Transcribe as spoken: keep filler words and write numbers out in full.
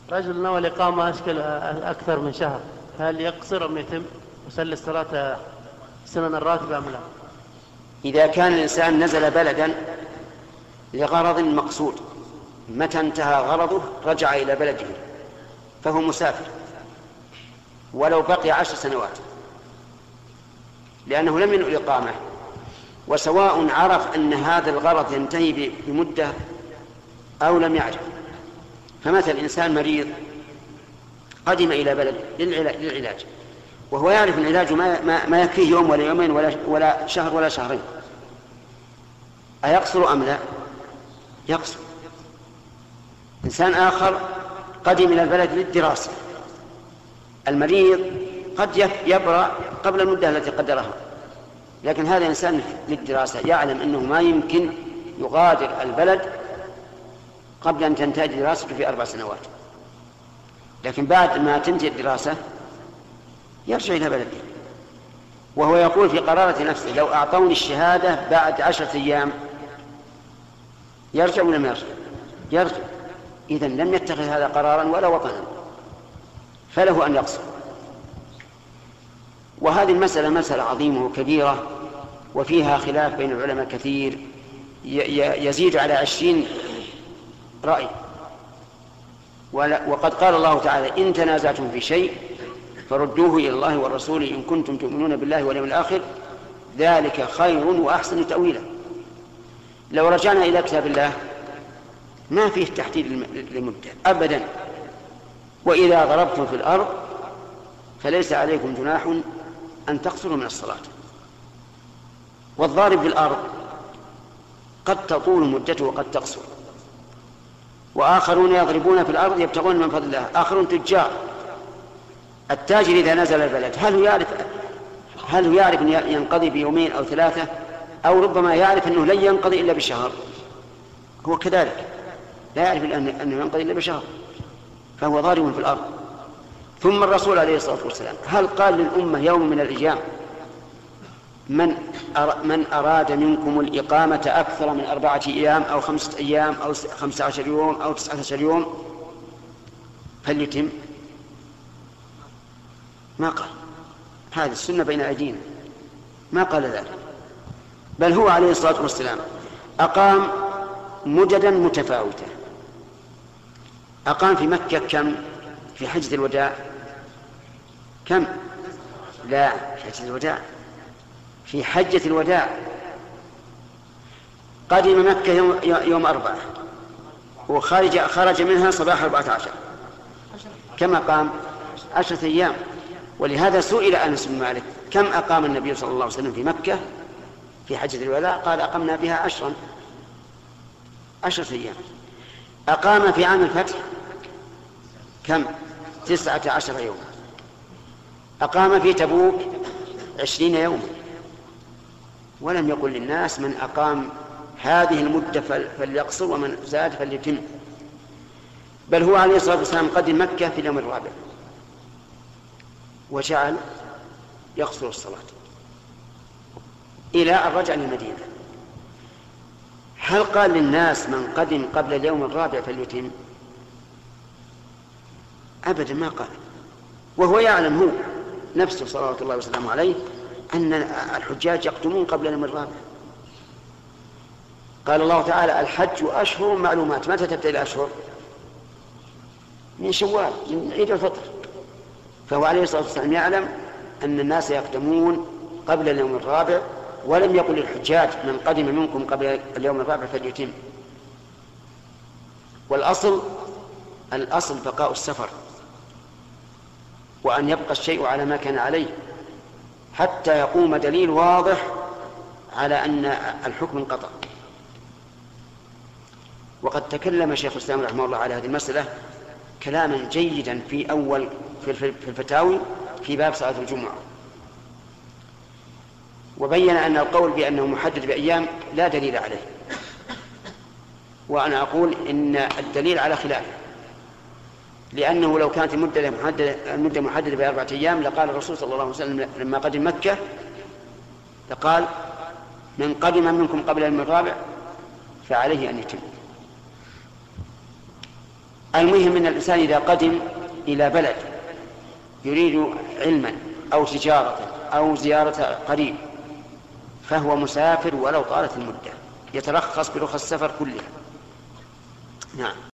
رجل نوى الإقامة أشكل أكثر من شهر، هل يقصر أم يتم يصلي الصلاة سنن الراتبة أم لا؟ إذا كان الإنسان نزل بلدا لغرض مقصود، متى انتهى غرضه رجع إلى بلده فهو مسافر ولو بقي عشر سنوات، لأنه لم ينوي الإقامة. وسواء عرف أن هذا الغرض ينتهي بمدة أو لم يعرف. فمثل إنسان مريض قدم إلى بلد للعلاج وهو يعرف أن العلاج ما, ما يكفيه يوم ولا يومين ولا, ولا شهر ولا شهرين، أيقصر أم لا؟ يقصر. إنسان آخر قدم إلى البلد للدراسة، المريض قد يبرأ قبل المدة التي قدرها، لكن هذا إنسان للدراسة يعلم أنه ما يمكن يغادر البلد قبل أن تنتهي دراسته في أربع سنوات، لكن بعد ما تنتهي الدراسة يرجع إلى بلده. وهو يقول في قرارة نفسه لو أعطوني الشهادة بعد عشرة أيام يرجع ولا ما يرجع؟ يرجع. إذن لم يتخذ هذا قرارا ولا وطنا، فله أن يقصر. وهذه المسألة مسألة عظيمة وكبيرة وفيها خلاف بين العلماء كثير يزيد على عشرين رأي. وقد قال الله تعالى إن تنازعتم في شيء فردوه إلى الله والرسول إن كنتم تؤمنون بالله واليوم الآخر ذلك خير وأحسن تأويلا. لو رجعنا إلى كتاب الله ما فيه تحديد لمدة أبدا. وإذا ضربتم في الأرض فليس عليكم جناح أن تقصروا من الصلاة. والضارب في الأرض قد تطول مدته وقد تقصر. وآخرون يضربون في الأرض يبتغون من فضل الله، آخرون تجار. التاجر إذا نزل البلد هل هو يعرف هل هو يعرف أن ينقضي بيومين أو ثلاثة، أو ربما يعرف أنه لن ينقضي إلا بشهر؟ هو كذلك لا يعرف أنه ينقضي إلا بشهر، فهو ضارب في الأرض. ثم الرسول عليه الصلاة والسلام هل قال للأمة يوم من الأيام من من أراد منكم الإقامة أكثر من أربعة أيام أو خمسة أيام أو خمسة عشر يوم أو تسعة عشر يوم فليتم؟ ما قال. هذه السنة بين أيدينا، ما قال ذلك. بل هو عليه الصلاة والسلام أقام مددا متفاوتة. أقام في مكة كم؟ في حجة الوداع كم؟ لا، في حجة الوداع في حجة الوداع قدم مكة يوم, يوم أربعة وخرج خرج منها صباح أربعة عشر، كم أقام؟ عشرة أيام. ولهذا سئل أنس بن مالك كم أقام النبي صلى الله عليه وسلم في مكة في حجة الوداع؟ قال أقمنا بها عشرا عشرة أيام. أقام في عام الفتح كم؟ تسعة عشر يوم. أقام في تبوك عشرين يوم. ولم يقل للناس من أقام هذه المدة فليقصر ومن زاد فليتم. بل هو عليه الصلاة والسلام قدم مكة في اليوم الرابع وجعل يقصر الصلاة إلى أن رجع للمدينة. هل قال للناس من قدم قبل اليوم الرابع فليتم؟ أبدا ما قال. وهو يعلم هو نفسه صلوات الله وسلامه عليه أن الحجاج يقدمون قبل اليوم الرابع. قال الله تعالى الحج أشهر معلومات. متى تبدأ الأشهر؟ من شوال، من عيد الفطر. فهو عليه الصلاة والسلام يعلم أن الناس يقدمون قبل اليوم الرابع، ولم يقل للحجاج من قدم منكم قبل اليوم الرابع فليتم. والأصل الأصل بقاء السفر وأن يبقى الشيء على ما كان عليه حتى يقوم دليل واضح على أن الحكم انقطع. وقد تكلم شيخ الإسلام رحمه الله على هذه المسألة كلاما جيدا في أول في الفتاوي في باب صلاة الجمعة، وبين أن القول بأنه محدد بأيام لا دليل عليه. وأنا أقول إن الدليل على خلافه، لأنه لو كانت المدة محددة, المدة محددة بأربعة أيام لقال الرسول صلى الله عليه وسلم لما قدم مكة لقال من قدم منكم قبل اليوم الرابع فعليه أن يتم. المهم أن الإنسان إذا قدم إلى بلد يريد علما أو تجارة أو زيارة قريب فهو مسافر ولو طالت المدة، يترخص برخص السفر كلها. نعم.